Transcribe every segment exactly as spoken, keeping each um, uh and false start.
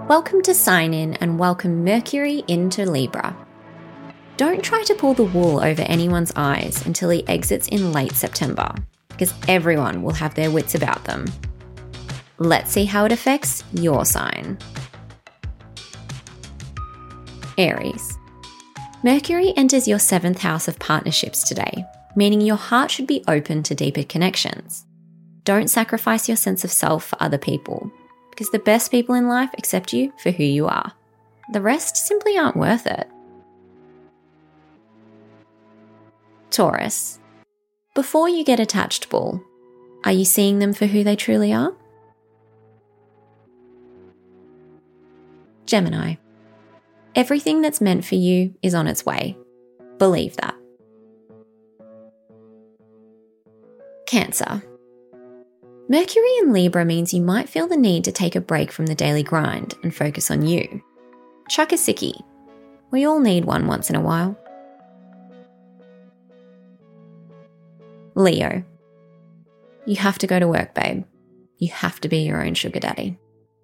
Welcome to Sign In and welcome Mercury into Libra. Don't try to pull the wool over anyone's eyes until he exits in late September, because everyone will have their wits about them. Let's see how it affects your sign. Aries. Mercury enters your seventh house of partnerships today, meaning your heart should be open to deeper connections. Don't sacrifice your sense of self for other people, because the best people in life accept you for who you are. The rest simply aren't worth it. Taurus. Before you get attached, Bull, are you seeing them for who they truly are? Gemini. Everything that's meant for you is on its way. Believe that. Cancer. Mercury in Libra means you might feel the need to take a break from the daily grind and focus on you. Chuck a sickie. We all need one once in a while. Leo. You have to go to work, babe. You have to be your own sugar daddy.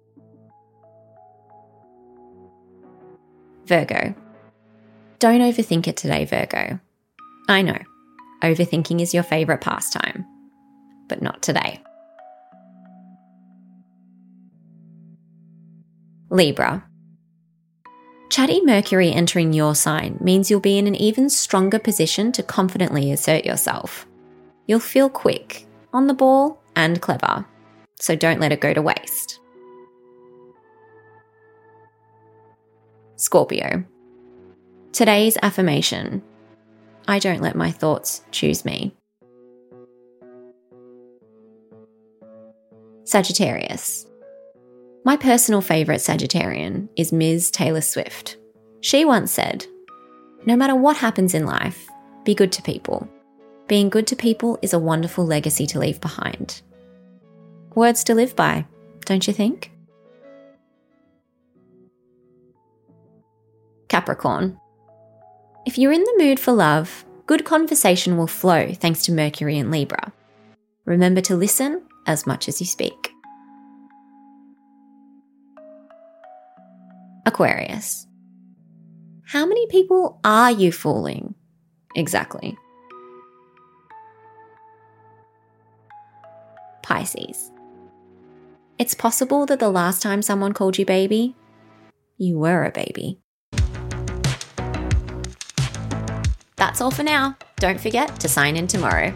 Virgo. Don't overthink it today, Virgo. I know, overthinking is your favourite pastime, but not today. Libra. Chatty Mercury entering your sign means you'll be in an even stronger position to confidently assert yourself. You'll feel quick, on the ball, and clever, so don't let it go to waste. Scorpio. Today's affirmation: I don't let my thoughts choose me. Sagittarius. My personal favourite Sagittarian is Miz Taylor Swift. She once said, "No matter what happens in life, be good to people. Being good to people is a wonderful legacy to leave behind." Words to live by, don't you think? Capricorn. If you're in the mood for love, good conversation will flow thanks to Mercury in Libra. Remember to listen as much as you speak. Aquarius. How many people are you fooling? Exactly. Pisces. It's possible that the last time someone called you baby, you were a baby. That's all for now. Don't forget to sign in tomorrow.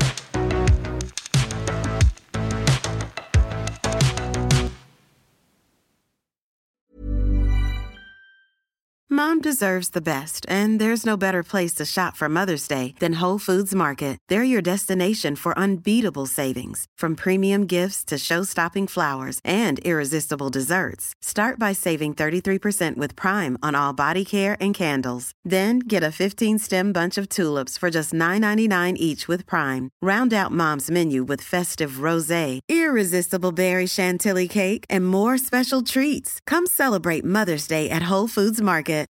Mom deserves the best, and there's no better place to shop for Mother's Day than Whole Foods Market. They're your destination for unbeatable savings, from premium gifts to show-stopping flowers and irresistible desserts. Start by saving thirty-three percent with Prime on all body care and candles. Then get a fifteen-stem bunch of tulips for just nine ninety-nine each with Prime. Round out Mom's menu with festive rosé, irresistible berry chantilly cake, and more special treats. Come celebrate Mother's Day at Whole Foods Market.